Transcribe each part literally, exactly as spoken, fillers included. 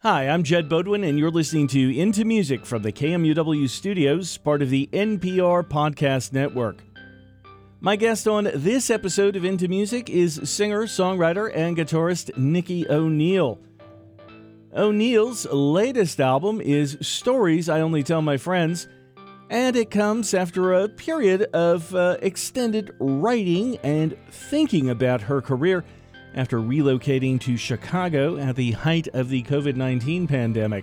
Hi, I'm Jed Bodwin, and you're listening to Into Music from the K M U W studios, part of the N P R Podcast Network. My guest on this episode of Into Music is singer, songwriter, and guitarist Nikki O'Neill. O'Neill's latest album is Stories I Only Tell My Friends, and it comes after a period of uh, extended writing and thinking about her career after relocating to Chicago at the height of the covid nineteen pandemic.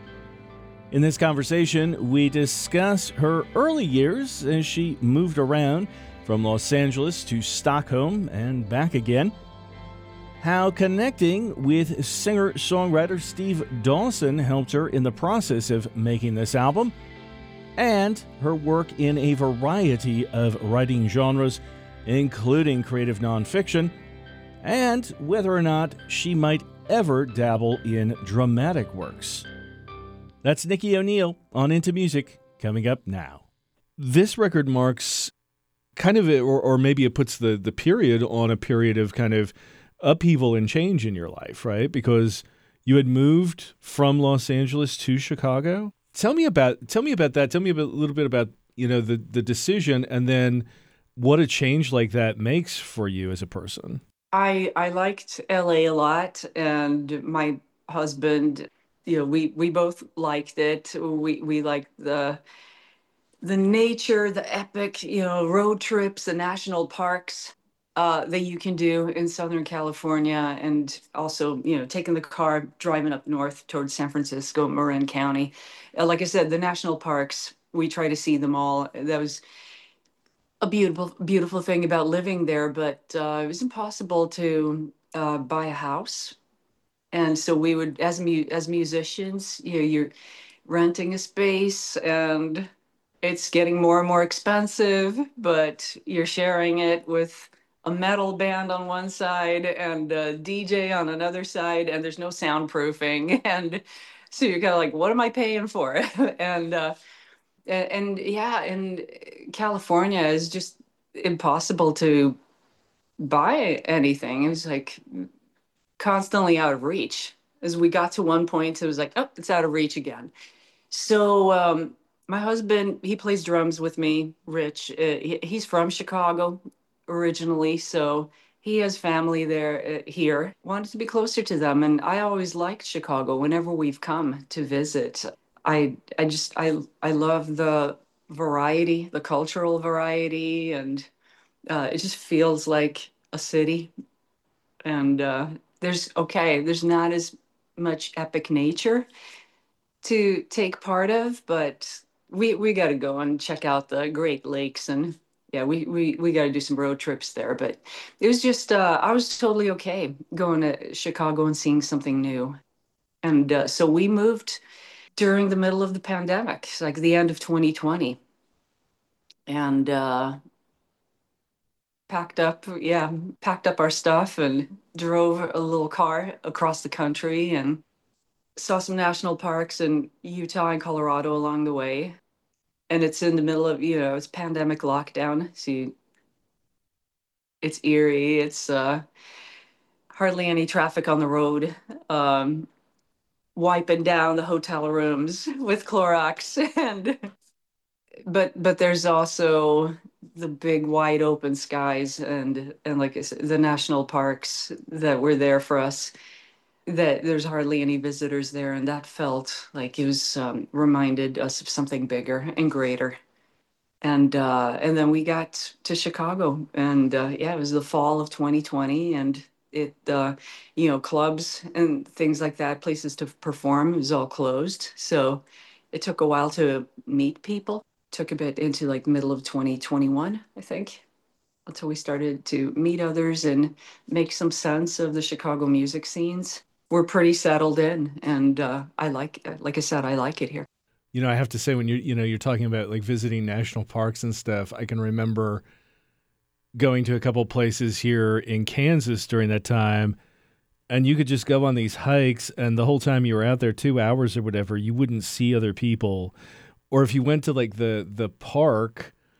In this conversation, we discuss her early years as she moved around from Los Angeles to Stockholm and back again, how connecting with singer-songwriter Steve Dawson helped her in the process of making this album, and her work in a variety of writing genres, including creative nonfiction, and whether or not she might ever dabble in dramatic works. That's Nikki O'Neill on Into Music, coming up now. This record marks kind of, a, or, or maybe it puts the, the period on a period of kind of upheaval and change in your life, right? Because you had moved from Los Angeles to Chicago. Tell me about tell me about that. Tell me a, bit, a little bit about, you know, the, the decision, and then what a change like that makes for you as a person. I I liked L A a lot, and my husband, you know, we we both liked it. We we liked the the nature, the epic, you know, road trips, the national parks uh, that you can do in Southern California, and also, you know, taking the car, driving up north towards San Francisco, Marin County. Uh, like I said, the national parks, we try to see them all. That was a beautiful, beautiful thing about living there, but uh, it was impossible to uh, buy a house. And so we would, as mu- as musicians, you know, you're renting a space, and it's getting more and more expensive, but you're sharing it with a metal band on one side and a D J on another side, and there's no soundproofing. And so you're kind of like, what am I paying for? and uh, and, and yeah, and California is just impossible to buy anything. It was like constantly out of reach. As we got to one point, it was like, oh, it's out of reach again. So um, my husband, he plays drums with me, Rich. Uh, he, he's from Chicago originally, so he has family there uh, here. Wanted to be closer to them, and I always liked Chicago whenever we've come to visit. I I just I I love the variety, the cultural variety, and uh, it just feels like a city. And uh, there's okay, there's not as much epic nature to take part of, but we we got to go and check out the Great Lakes, and yeah, we we we got to do some road trips there. But it was just uh, I was totally okay going to Chicago and seeing something new, and uh, so we moved during the middle of the pandemic, like the end of twenty twenty, and uh, packed up, yeah, packed up our stuff and drove a little car across the country and saw some national parks in Utah and Colorado along the way. And it's in the middle of, you know, it's pandemic lockdown. So you, it's eerie. It's uh, hardly any traffic on the road. Um, wiping down the hotel rooms with Clorox. and but but there's also the big wide open skies, and and like I said, the national parks that were there for us, that there's hardly any visitors there, and that felt like it was um, reminded us of something bigger and greater. And uh, and then we got to Chicago, and uh, yeah, it was the fall of twenty twenty, and it uh, you know, clubs and things like that, places to perform, it was all closed. So it took a while to meet people. Took a bit into like middle of twenty twenty-one, I think, until we started to meet others and make some sense of the Chicago music scenes. We're pretty settled in, and uh, I like, like I said, I like it here. You know, I have to say, when you you know you're talking about like visiting national parks and stuff, I can remember going to a couple places here in Kansas during that time, and you could just go on these hikes, and the whole time you were out there, two hours or whatever, you wouldn't see other people. Or if you went to like the the park,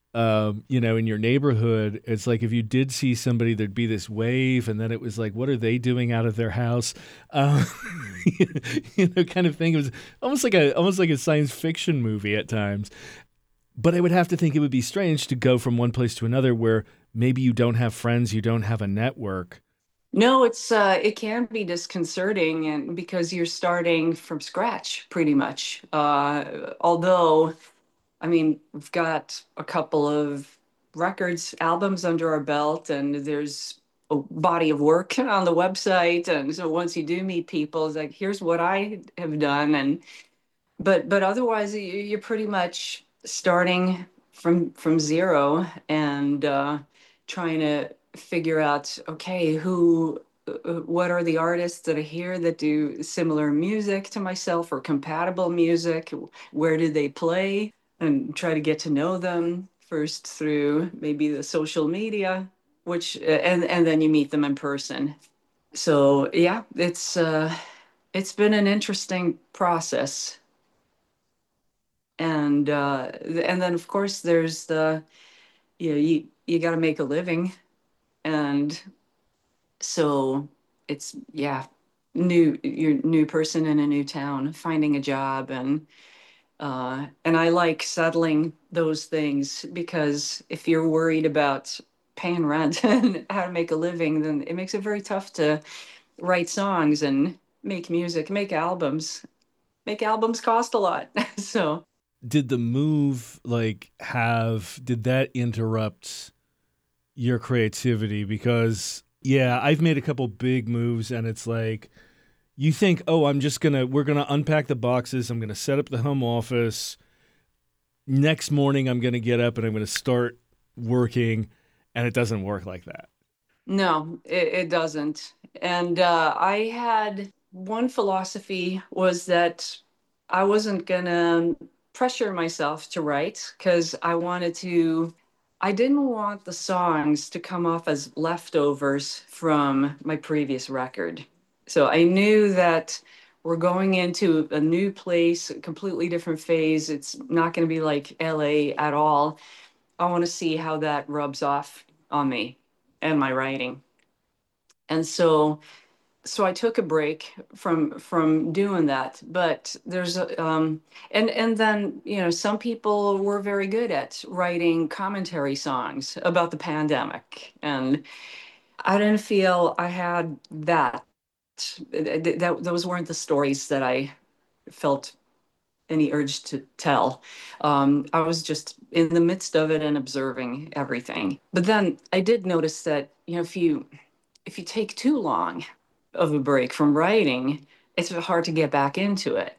um, you know, in your neighborhood, it's like if you did see somebody, there'd be this wave, and then it was like, what are they doing out of their house? Um, you know, kind of thing. It was almost like a almost like a science fiction movie at times. But I would have to think it would be strange to go from one place to another where maybe you don't have friends, you don't have a network. No, it's uh, it can be disconcerting, and because you're starting from scratch, pretty much. Uh, although, I mean, we've got a couple of records, albums under our belt, and there's a body of work on the website. And so once you do meet people, it's like, here's what I have done, and but but otherwise, you- you're pretty much starting from from zero and uh, trying to figure out, okay, who, uh, uh, what are the artists that are here that do similar music to myself or compatible music? Where do they play? And try to get to know them first through maybe the social media, which uh, and and then you meet them in person. So yeah, it's uh, it's been an interesting process. And uh and then of course there's the, you know, you you got to make a living. And so it's, yeah, new you're a new person in a new town, finding a job. And uh and I like settling those things, because if you're worried about paying rent and how to make a living, then it makes it very tough to write songs and make music, make albums. Make albums cost a lot. So Did the move like have did that interrupt your creativity? Because yeah, I've made a couple big moves and it's like you think, "Oh, I'm just going to we're going to unpack the boxes, I'm going to set up the home office. Next morning I'm going to get up and I'm going to start working." And it doesn't work like that. no, it, it doesn't. And uh, I had one philosophy was that I wasn't gonna pressure myself to write, because I wanted to, I didn't want the songs to come off as leftovers from my previous record. So I knew that we're going into a new place, a completely different phase. It's not going to be like L A at all. I want to see how that rubs off on me and my writing. And so so I took a break from from doing that. But there's a um and and then, you know, some people were very good at writing commentary songs about the pandemic, and I didn't feel I had that. Th- th- that those weren't the stories that I felt any urge to tell. Um, I was just in the midst of it and observing everything. But then I did notice that, you know, if you if you take too long of a break from writing, it's hard to get back into it.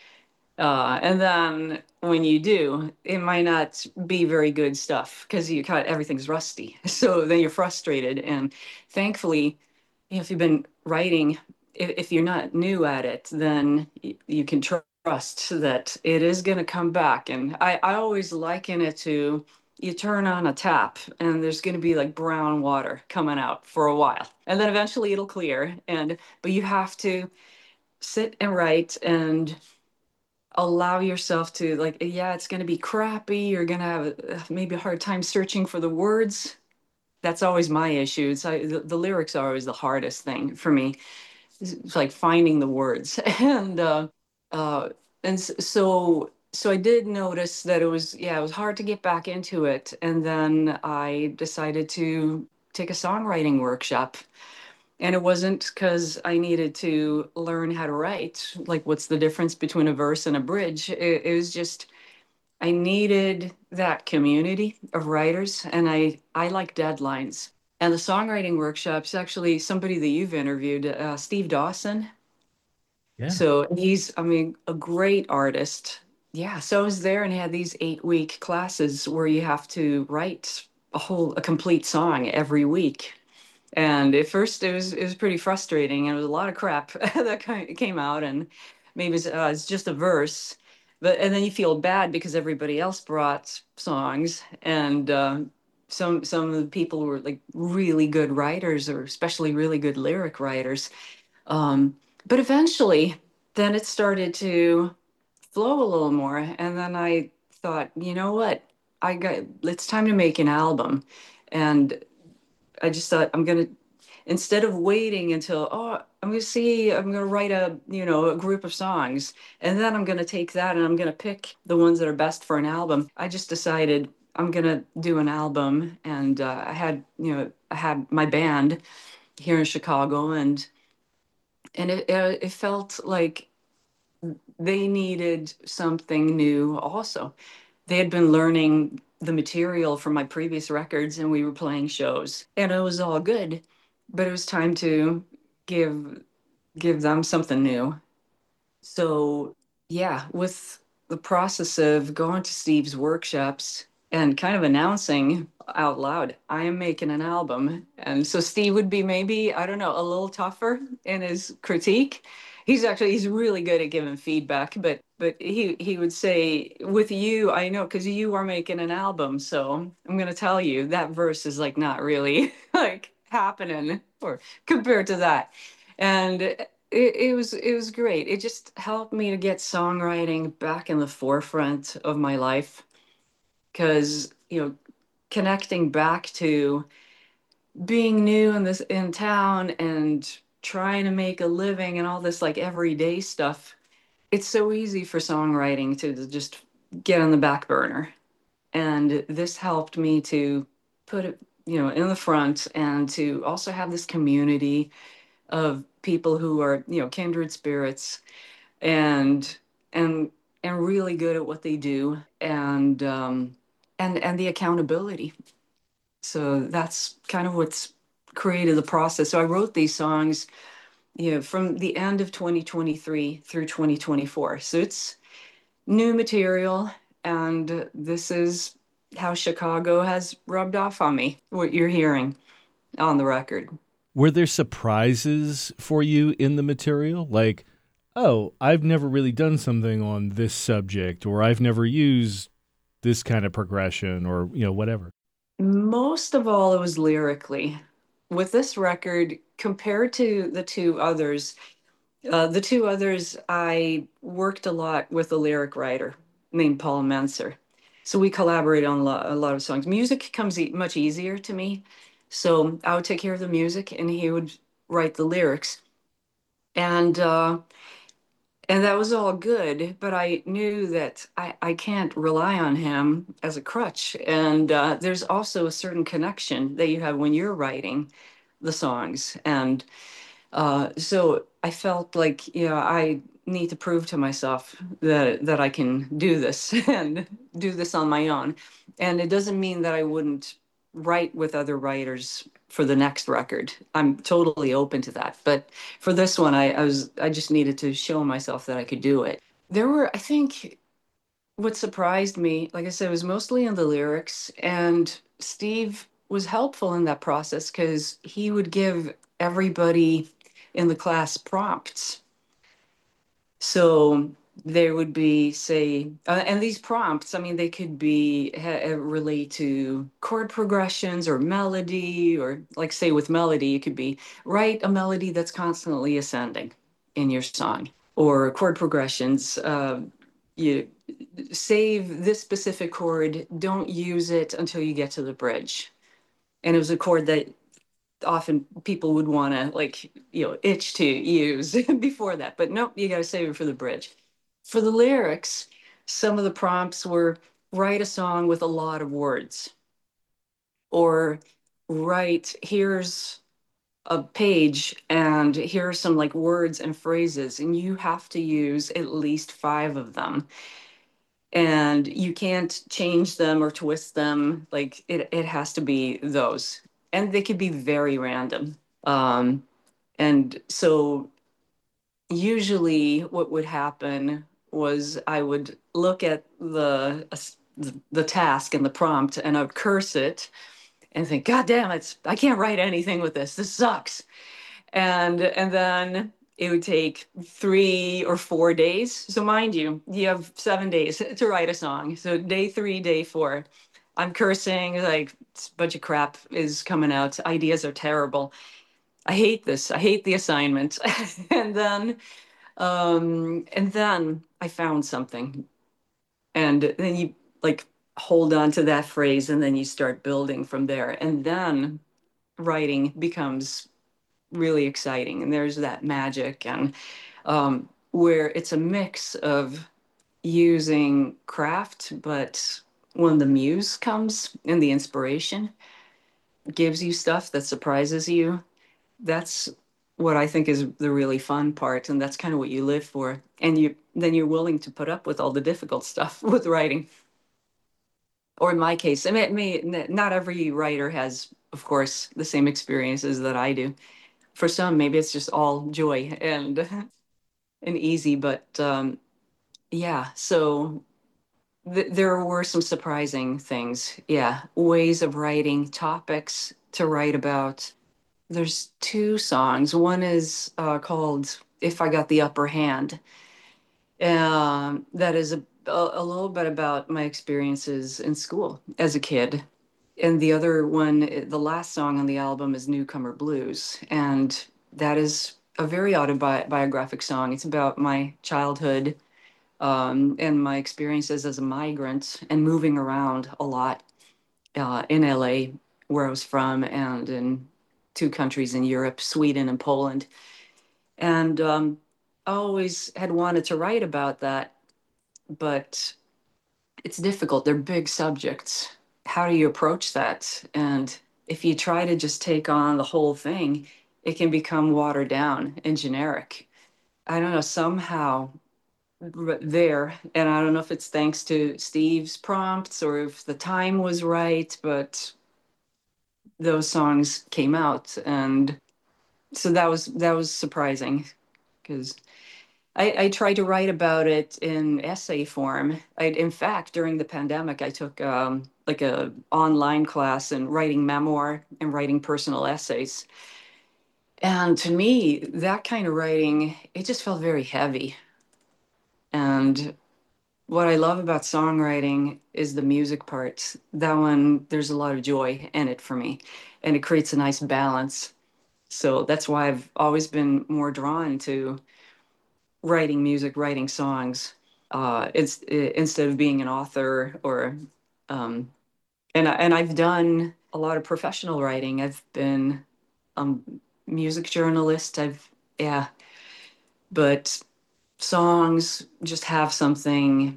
Uh, and then when you do, it might not be very good stuff, because you kind of, everything's rusty. So then you're frustrated. And thankfully, you know, if you've been writing, if, if you're not new at it, then y- you can tr- trust that it is going to come back. And I, I always liken it to, you turn on a tap and there's going to be like brown water coming out for a while. And then eventually it'll clear. And, but you have to sit and write and allow yourself to, like, yeah, it's going to be crappy. You're going to have uh, maybe a hard time searching for the words. That's always my issue. It's like the, the lyrics are always the hardest thing for me. It's like finding the words. and uh uh and s- so so I did notice that it was, yeah, it was hard to get back into it. And then I decided to take a songwriting workshop. And it wasn't because I needed to learn how to write, like what's the difference between a verse and a bridge. It, it was just, I needed that community of writers, and I I like deadlines. And the songwriting workshops, actually, somebody that you've interviewed, uh, Steve Dawson. Yeah. So he's, I mean, a great artist. Yeah. So I was there and had these eight week classes where you have to write a whole, a complete song every week. And at first it was, it was pretty frustrating, and it was a lot of crap that kind came out. And maybe it's, uh, it's just a verse. But, and then you feel bad because everybody else brought songs. And, uh, some some of the people were like really good writers, or especially really good lyric writers. Um, but eventually, then it started to flow a little more. And then I thought, you know what? I got it's time to make an album. And I just thought I'm gonna instead of waiting until, oh, I'm gonna see, I'm gonna write a, you know, a group of songs, and then I'm gonna take that and I'm gonna pick the ones that are best for an album. I just decided I'm gonna do an album, and uh, I had, you know, I had my band here in Chicago, and and it it, it felt like they needed something new also. They had been learning the material from my previous records and we were playing shows and it was all good, but it was time to give give them something new. So, yeah, with the process of going to Steve's workshops and kind of announcing out loud, I am making an album. And so Steve would be maybe, I don't know, a little tougher in his critique. He's actually he's really good at giving feedback, but but he he would say, with you, I know because you are making an album, so I'm gonna tell you that verse is like not really like happening or compared to that. And it, it was it was great. It just helped me to get songwriting back in the forefront of my life because, you know, connecting back to being new in this in town and trying to make a living and all this like everyday stuff. It's so easy for songwriting to just get on the back burner. And this helped me to put it, you know, in the front and to also have this community of people who are, you know, kindred spirits and and and really good at what they do, and um and and the accountability. So that's kind of what's created the process. So I wrote these songs, you know, from the end of twenty twenty-three through twenty twenty-four. So it's new material, and this is how Chicago has rubbed off on me, what you're hearing on the record. Were there surprises for you in the material? Like, oh, I've never really done something on this subject, or I've never used this kind of progression, or, you know, whatever. Most of all, it was lyrically. With this record, compared to the two others, uh, the two others, I worked a lot with a lyric writer named Paul Menser. So we collaborate on a lot, a lot of songs. Music comes e- much easier to me. So I would take care of the music and he would write the lyrics. And uh, and that was all good, but I knew that I, I can't rely on him as a crutch. And uh, there's also a certain connection that you have when you're writing the songs. And uh, so I felt like, you know, I need to prove to myself that that I can do this and do this on my own. And it doesn't mean that I wouldn't write with other writers for the next record. I'm totally open to that. But for this one, I, I was I just needed to show myself that I could do it. There were, I think, what surprised me, like I said, was mostly in the lyrics, and Steve was helpful in that process because he would give everybody in the class prompts. So there would be, say, uh, and these prompts, I mean, they could be ha- uh, relate to chord progressions or melody, or like, say, with melody, it could be write a melody that's constantly ascending in your song, or chord progressions. Uh, you save this specific chord, don't use it until you get to the bridge. And it was a chord that often people would want to, like, you know, itch to use before that, but nope, you got to save it for the bridge. For the lyrics, some of the prompts were write a song with a lot of words, or write, here's a page and here are some like words and phrases, and you have to use at least five of them, and you can't change them or twist them. Like it, it has to be those, and they could be very random. Um, and so usually what would happen was I would look at the the task and the prompt and I would curse it and think, God damn it, I can't write anything with this. This sucks. And and then it would take three or four days. So mind you, you have seven days to write a song. So day three, day four, I'm cursing, like this bunch of crap is coming out. Ideas are terrible. I hate this. I hate the assignment. and then um and then I found something. And then you like hold on to that phrase, and then you start building from there. And then writing becomes really exciting. And there's that magic, and um, where it's a mix of using craft, but when the muse comes and the inspiration gives you stuff that surprises you, that's what I think is the really fun part. And that's kind of what you live for. And you then you're willing to put up with all the difficult stuff with writing. Or in my case, I mean, I mean, not every writer has, of course, the same experiences that I do. For some, maybe it's just all joy and and easy. But um, yeah, so th- there were some surprising things. Yeah, ways of writing, topics to write about. There's two songs. One is uh, called "If I Got the Upper Hand." Um, that is a, a a little bit about my experiences in school as a kid. And the other one, eh, the last song on the album is Newcomer Blues. And that is a very autobiographic song. It's about my childhood, um, and my experiences as a migrant and moving around a lot uh, in L A, where I was from, and in two countries in Europe, Sweden and Poland. And um, I always had wanted to write about that, but it's difficult. They're big subjects. How do you approach that? And if you try to just take on the whole thing, it can become watered down and generic. I don't know, somehow r- there, and I don't know if it's thanks to Steve's prompts or if the time was right, but those songs came out. And so that was that was surprising because I, I tried to write about it in essay form. I, in fact, during the pandemic, I took um, like a online class in writing memoir and writing personal essays. And to me, that kind of writing, it just felt very heavy. And what I love about songwriting is the music part. That one, there's a lot of joy in it for me, and it creates a nice balance. So that's why I've always been more drawn to writing music, writing songs, uh, it's I instead of being an author or, um, and I, and I've done a lot of professional writing. I've been um music journalist. I've yeah, but songs just have something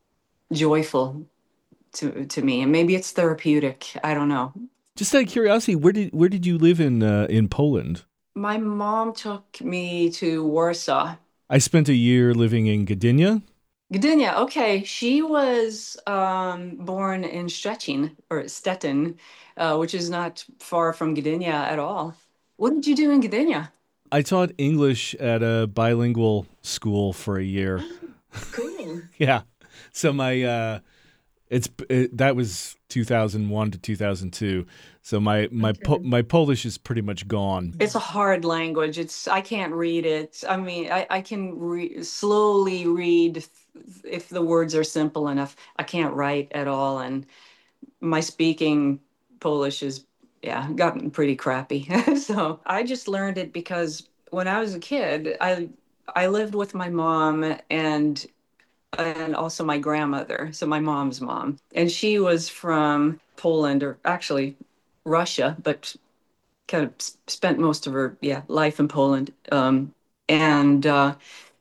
joyful to to me, and maybe it's therapeutic. I don't know. Just out of curiosity, where did where did you live in uh, in Poland? My mom took me to Warsaw. I spent a year living in Gdynia. Gdynia, okay. She was um, born in Szczecin or Stettin, uh, which is not far from Gdynia at all. What did you do in Gdynia? I taught English at a bilingual school for a year. Cool. Yeah. So my uh it's it, that was two thousand one to two thousand two. So my my po- Okay. my Polish is pretty much gone. It's a hard language. It's I can't read it. I mean, I, I can re slowly read if if the words are simple enough. I can't write at all, and my speaking Polish is, yeah, gotten pretty crappy. So I just learned it because when I was a kid, I I lived with my mom and and also my grandmother, so my mom's mom. And she was from Poland, or actually Russia, but kind of s- spent most of her, yeah, life in Poland. Um, and uh,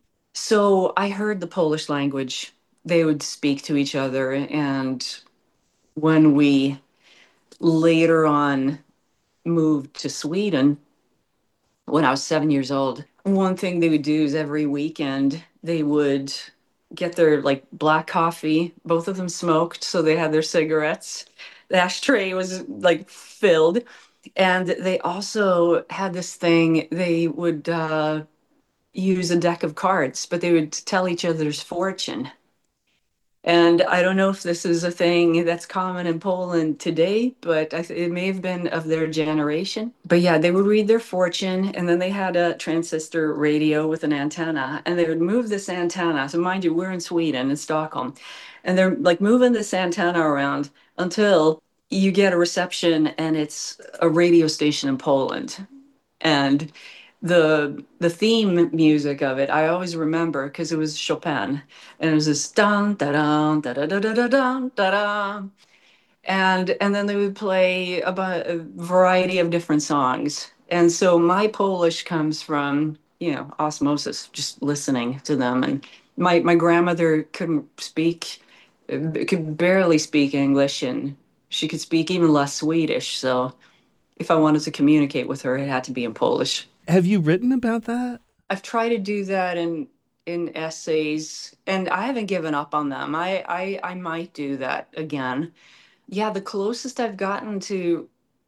so I heard the Polish language. They would speak to each other. And when we later on moved to Sweden, when I was seven years old, one thing they would do is every weekend they would get their like black coffee. Both of them smoked, so they had their cigarettes. The ashtray was like filled. And they also had this thing, they would uh, use a deck of cards, but they would tell each other's fortune. And I don't know if this is a thing that's common in Poland today, but I th- it may have been of their generation. But yeah, they would read their fortune, and then they had a transistor radio with an antenna, and they would move this antenna. So, mind you, we're in Sweden, in Stockholm, and they're like moving this antenna around until you get a reception, and it's a radio station in Poland. And the the theme music of it, I always remember because it was Chopin, and it was this dun da dun da da da da da dun da da, and and then they would play about a variety of different songs. And so my Polish comes from, you know, osmosis, just listening to them. And my my grandmother couldn't speak, uh, could barely speak English, and she could speak even less Swedish. So if I wanted to communicate with her, it had to be in Polish. Have you written about that? I've tried to do that in in essays, and I haven't given up on them. I I, I might do that again. Yeah, the closest I've gotten to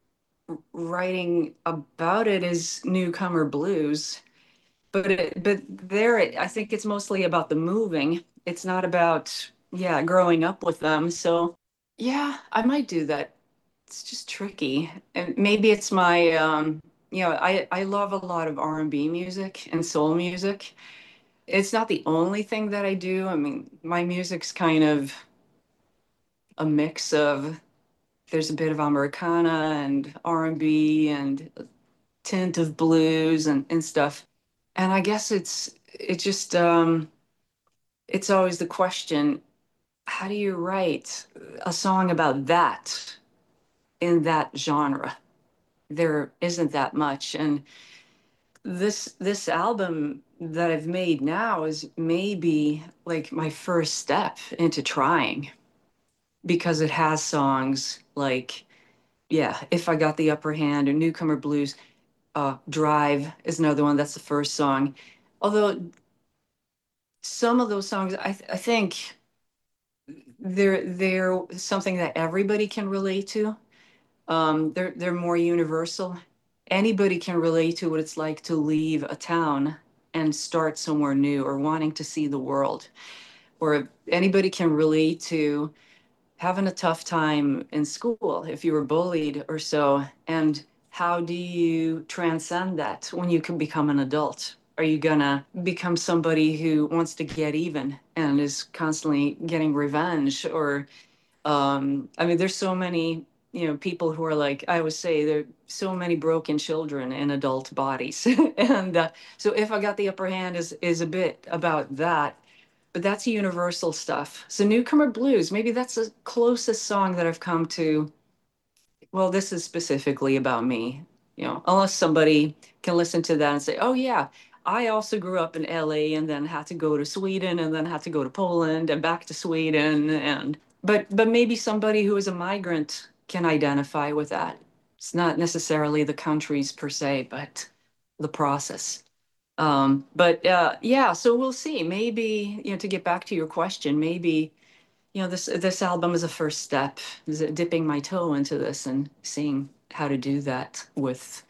writing about it is Newcomer Blues, but it, but there it, I think it's mostly about the moving. It's not about, yeah, growing up with them. So yeah, I might do that. It's just tricky, and maybe it's my um, you know, I I love a lot of R and B music and soul music. It's not the only thing that I do. I mean, my music's kind of a mix of, there's a bit of Americana and R and B and B and a tint of blues and, and stuff. And I guess it's it just um it's always the question, how do you write a song about that in that genre? There isn't that much. And this this album that I've made now is maybe like my first step into trying, because it has songs like, yeah, If I Got the Upper Hand or Newcomer Blues. Uh, Drive is another one. That's the first song. Although some of those songs, I, th- I think they're they're something that everybody can relate to. Um, they're they're more universal. Anybody can relate to what it's like to leave a town and start somewhere new, or wanting to see the world. Or anybody can relate to having a tough time in school if you were bullied or so. And how do you transcend that when you can become an adult? Are you gonna become somebody who wants to get even and is constantly getting revenge? Or um I mean, there's so many, you know, people who are like, I always say, there are so many broken children in adult bodies. And uh, so If I Got the Upper Hand is is a bit about that, but that's universal stuff. So Newcomer Blues, maybe that's the closest song that I've come to. Well, this is specifically about me, you know, unless somebody can listen to that and say, oh, yeah, I also grew up in L A and then had to go to Sweden and then had to go to Poland and back to Sweden. And, but, but maybe somebody who is a migrant can identify with that. It's not necessarily the countries per se, but the process. Um, but uh, yeah, so we'll see. Maybe, you know, to get back to your question, maybe, you know, this this album is a first step. Is it dipping my toe into this and seeing how to do that with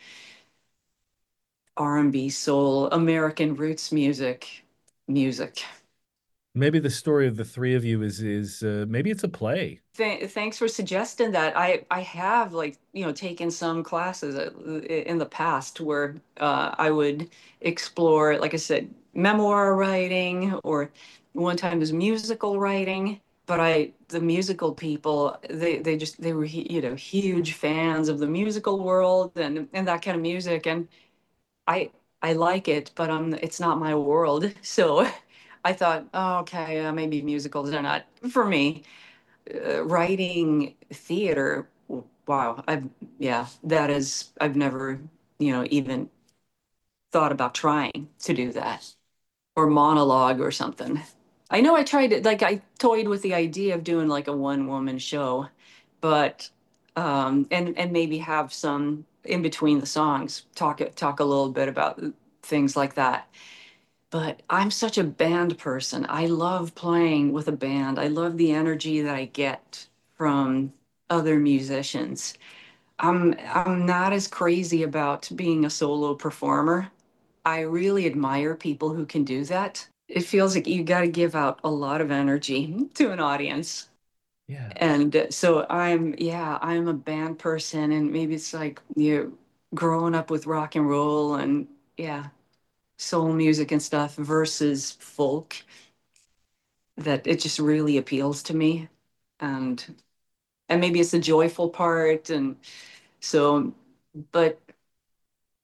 R and B, soul, American roots music, music. Maybe the story of the three of you is is uh, maybe it's a play. Th- thanks for suggesting that. I I have, like, you know, taken some classes uh, in the past where uh, I would explore, like I said, memoir writing, or one time was musical writing. But I the musical people, they they just they were hu- you know, huge fans of the musical world and and that kind of music. And I I like it, but um it's not my world. So I thought, oh, okay, uh, maybe musicals are not for me. Uh, writing theater, wow, I've, yeah, that is, I've never, you know, even thought about trying to do that, or monologue or something. I know I tried it, like I toyed with the idea of doing like a one woman show, but um and and maybe have some in between the songs, talk talk a little bit about things like that. But I'm such a band person. I love playing with a band. I love the energy that I get from other musicians. I'm I'm not as crazy about being a solo performer. I really admire people who can do that. It feels like you got to give out a lot of energy to an audience. Yeah. And uh, so I'm, yeah, I'm a band person, and maybe it's like, you know, growing up with rock and roll and, yeah, soul music and stuff versus folk, that it just really appeals to me. And and maybe it's the joyful part. And so, but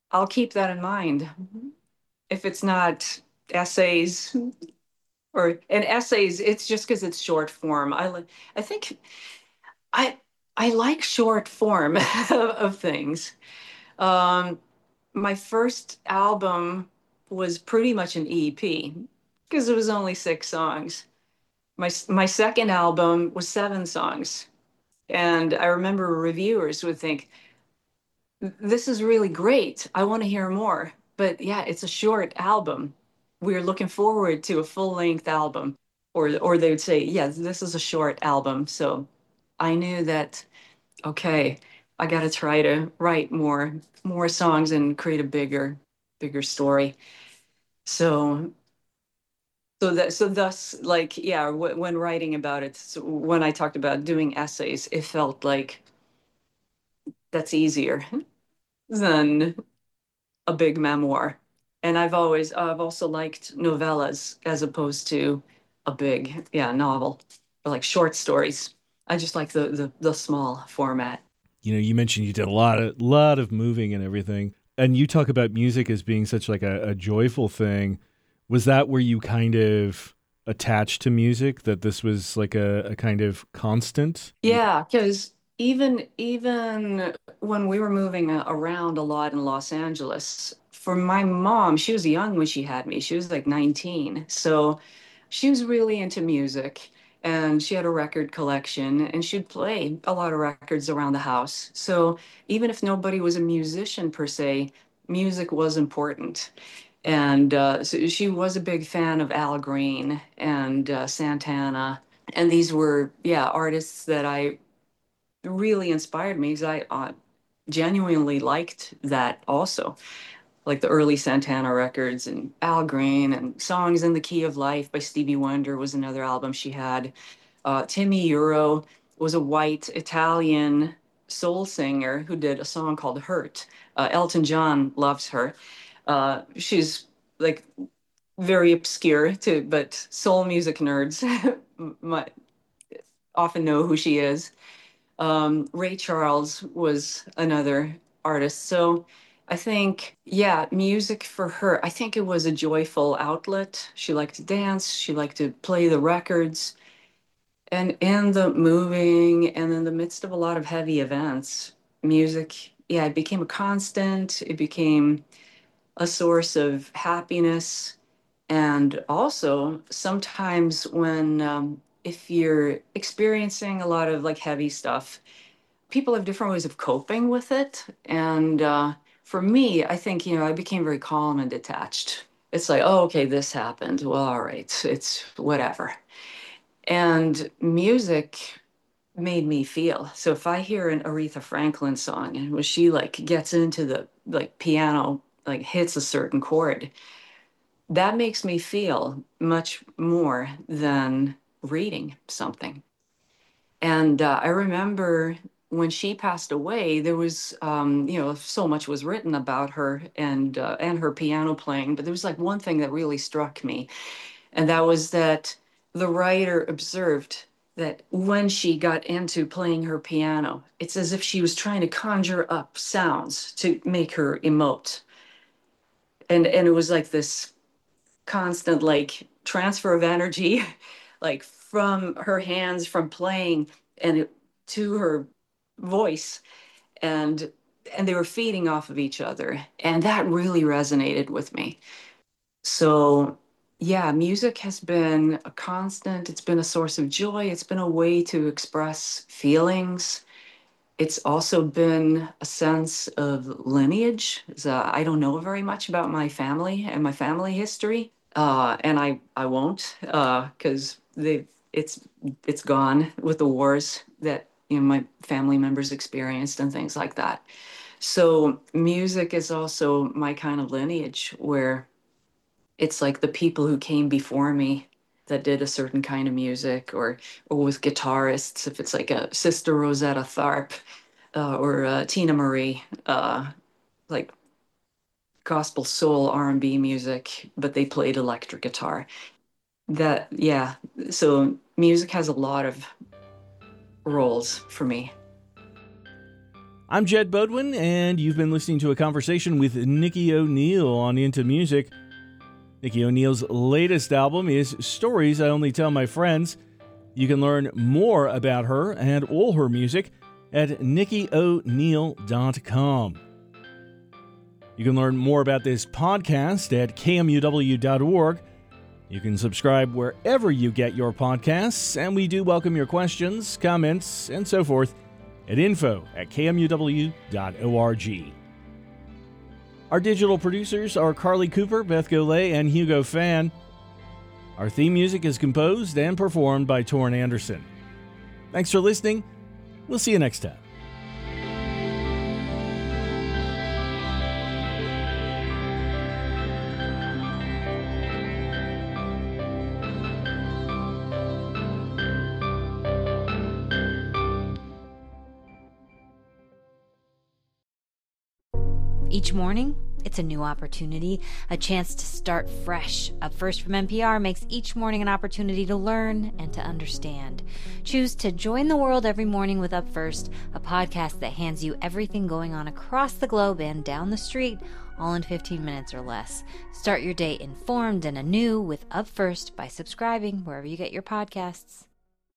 I'll keep that in mind. If it's not essays or and essays, it's just because it's short form. I li- I think I I like short form of, of things. Um, my first album was pretty much an E P because it was only six songs. My my second album was seven songs, and I remember reviewers would think, "This is really great. I want to hear more." But yeah, it's a short album. We're looking forward to a full-length album. Or or they would say, "Yeah, this is a short album." So I knew that, okay, I got to try to write more more songs and create a bigger bigger story. So so that so thus like yeah, w- when writing about it, so when I talked about doing essays, it felt like that's easier than a big memoir. And I've always I've also liked novellas as opposed to a big, yeah, novel or like short stories. I just like the the, the small format. You know, you mentioned you did a lot of lot of moving and everything, and you talk about music as being such like a, a joyful thing. Was that where you kind of attached to music, that this was like a, a kind of constant? Yeah, because even even when we were moving a- around a lot in Los Angeles, for my mom, she was young when she had me. She was like nineteen. So she was really into music and she had a record collection and she'd play a lot of records around the house. So even if nobody was a musician per se, music was important. And uh, so she was a big fan of Al Green and uh, Santana. And these were, yeah, artists that I really inspired me because I uh, genuinely liked that also. Like the early Santana records and Al Green and Songs in the Key of Life by Stevie Wonder was another album she had. Uh, Timmy Euro was a white Italian soul singer who did a song called Hurt. Uh, Elton John loves her. Uh, she's like very obscure too, but soul music nerds might often know who she is. Um, Ray Charles was another artist. So I think, yeah, music for her, I think it was a joyful outlet. She liked to dance, she liked to play the records. And in the moving and in the midst of a lot of heavy events, music, yeah, it became a constant. It became a source of happiness. And also, sometimes when, um, if you're experiencing a lot of like heavy stuff, people have different ways of coping with it. And uh, for me, I think, you know, I became very calm and detached. It's like, oh, okay, this happened. Well, all right, it's whatever. And music made me feel. So if I hear an Aretha Franklin song and when she like gets into the like piano, like hits a certain chord, that makes me feel much more than reading something. And uh, I remember when she passed away, there was, um, you know, so much was written about her and uh, and her piano playing. But there was like one thing that really struck me, and that was that the writer observed that when she got into playing her piano, it's as if she was trying to conjure up sounds to make her emote, and and it was like this constant like transfer of energy, like from her hands from playing and it, to her voice, and and they were feeding off of each other, and that really resonated with me. So yeah, music has been a constant. It's been a source of joy. It's been a way to express feelings. It's also been a sense of lineage. So I don't know very much about my family and my family history, uh, and I I won't because uh, they it's it's gone with the wars that you know my family members experienced and things like that. So music is also my kind of lineage where it's like the people who came before me that did a certain kind of music, or or with guitarists, if it's like a Sister Rosetta Tharpe uh, or uh, Tina Marie, uh, like gospel soul R and B music, but they played electric guitar. That, yeah. So music has a lot of roles for me. I'm Jed Bodwin, and you've been listening to a conversation with Nikki O'Neill on Into Music. Nikki O'Neill's latest album is Stories I Only Tell My Friends. You can learn more about her and all her music at nikki o'neill dot com. You can learn more about this podcast at k m u w dot org. You can subscribe wherever you get your podcasts, and we do welcome your questions, comments, and so forth at info at k m u w dot org. Our digital producers are Carly Cooper, Beth Golay, and Hugo Fan. Our theme music is composed and performed by Torrin Anderson. Thanks for listening. We'll see you next time. Each morning, it's a new opportunity, a chance to start fresh. Up First from N P R makes each morning an opportunity to learn and to understand. Choose to join the world every morning with Up First, a podcast that hands you everything going on across the globe and down the street, all in fifteen minutes or less. Start your day informed and anew with Up First by subscribing wherever you get your podcasts.